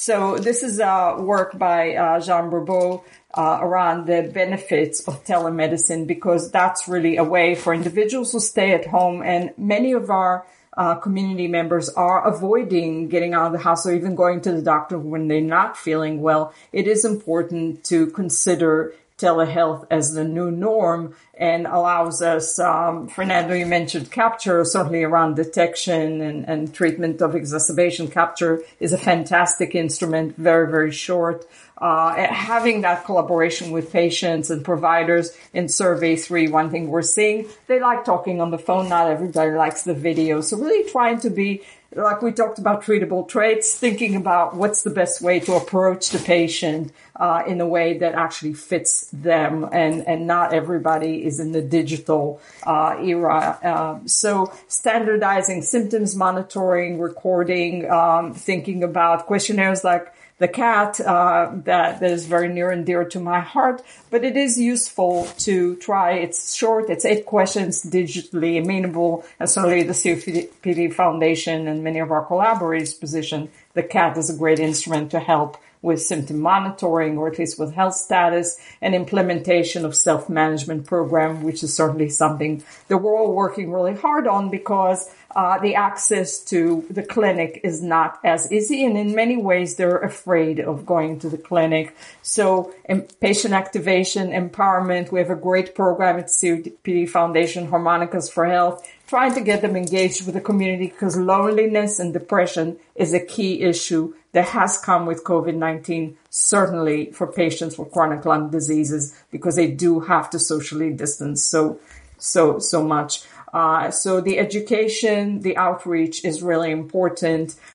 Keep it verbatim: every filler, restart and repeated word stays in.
So this is uh, work by uh, Jean Bourbeau uh, around the benefits of telemedicine, because that's really a way for individuals to stay at home. And many of our uh, community members are avoiding getting out of the house or even going to the doctor when they're not feeling well. It is important to consider telehealth as the new norm and allows us, um, Fernando, you mentioned capture, certainly around detection and, and treatment of exacerbation. Capture is a fantastic instrument, very, very short. Uh, having that collaboration with patients and providers in survey three, one thing we're seeing, they like talking on the phone. Not everybody likes the video. So really trying to be, like we talked about treatable traits, thinking about what's the best way to approach the patient uh, in a way that actually fits them, and, and not everybody is in the digital uh, era. Uh, so standardizing symptoms, monitoring, recording, um, thinking about questionnaires like the CAT, uh, that, that is very near and dear to my heart, but it is useful to try. It's short. It's eight questions, digitally amenable, and certainly the C O P D Foundation and many of our collaborators position the CAT as a great instrument to help with symptom monitoring, or at least with health status and implementation of self-management program, which is certainly something that we're all working really hard on, because uh, the access to the clinic is not as easy. And in many ways, they're afraid of going to the clinic. So um, patient activation, empowerment, we have a great program at C O P D Foundation, Harmonicas for Health, trying to get them engaged with the community, because loneliness and depression is a key issue that has come with COVID nineteen, certainly for patients with chronic lung diseases, because they do have to socially distance so, so, so much. Uh, so the education, the outreach is really important.